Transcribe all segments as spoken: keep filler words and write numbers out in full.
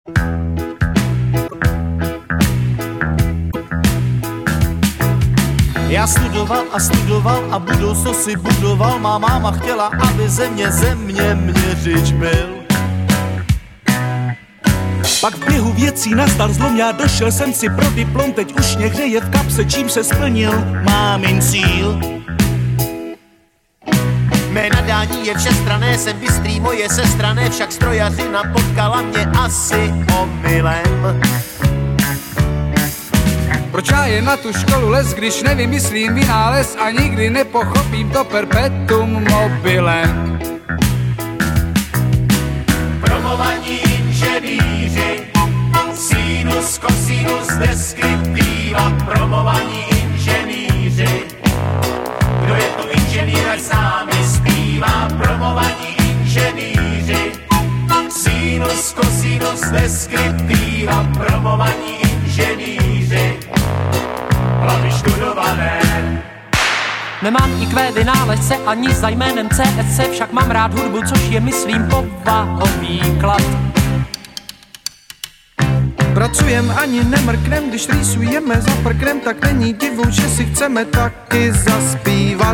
Já studoval a studoval a budoucnost si budoval. Má máma chtěla, aby země země měřič byl. Pak v běhu věcí nastal zlom, já došel jsem si pro diplom. Teď už někde je v kapse, čím se splnil mámin cíl. Mé nadání je všestranné, jsem bystrý, moje sestrané, však strojařina potkala mě asi omylem. Proč já je na tu školu les, když nevymyslím vynález a nikdy nepochopím to perpetuum mobilem? Promovaní inženýři, sinus, kosinus, deskriptiva. Promovaní inženýři, kdo je tu inženýr, ať s námi zpívá. Promovaní inženýři, sinus, kosinus, deskriptiva. Promovaní inženýři, hlavy študované. Nemám í kvé vynálezce ani za jménem C S C, však mám rád hudbu, což je, myslím, povahový klad. Pracujem ani nemrknem, když rýsujeme za prknem, tak není divu, že si chceme taky zaspívat.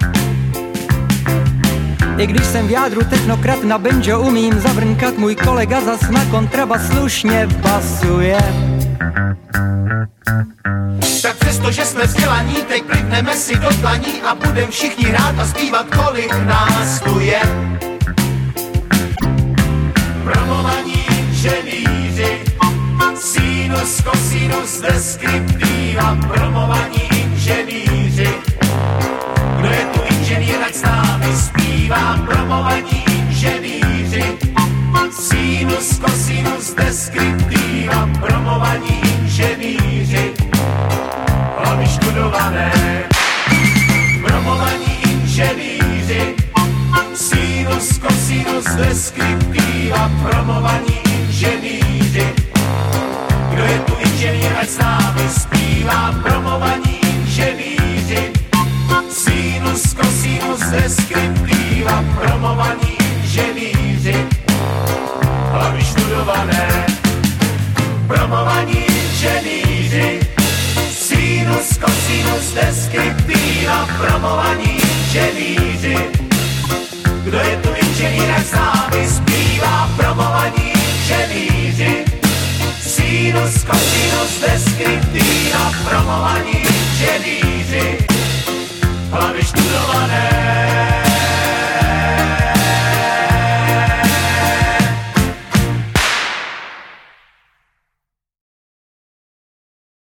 I když jsem v jádru technokrat, na banjo umím zavrnkat, můj kolega zas na kontrabas slušně basuje. Tak přesto, že jsme vzdělaní, teď plivneme si do dlaní a budem všichni hrát a zpívat, kolik nás tu je. Promovaní inženýři, sinus, kosinus, deskriptiva. Promovaní inženýři, kdo je tu inženýr, ať s námi zpívá. Promovaní inženýři, sinus, kosinus, deskriptiva. Promovaní inženýři, hlavy študované. Promovaní inženýři, sinus, kosinus, deskriptiva. Promovaní inženýři, kdo je tu inženýr, ať s námi zpívá. Promovaní inženýři, sinus, kosinus, deskriptiva. Promovaní inženýři, hlavy študované. Promovaní inženýři, sinus, kosinus, deskriptiva. Promovaní inženýři, kdo je tu inženýr, ať s námi zpívá. Promovaní inženýři, sinus, kosinus, deskriptiva. Promovaní inženýři, hlavy študované.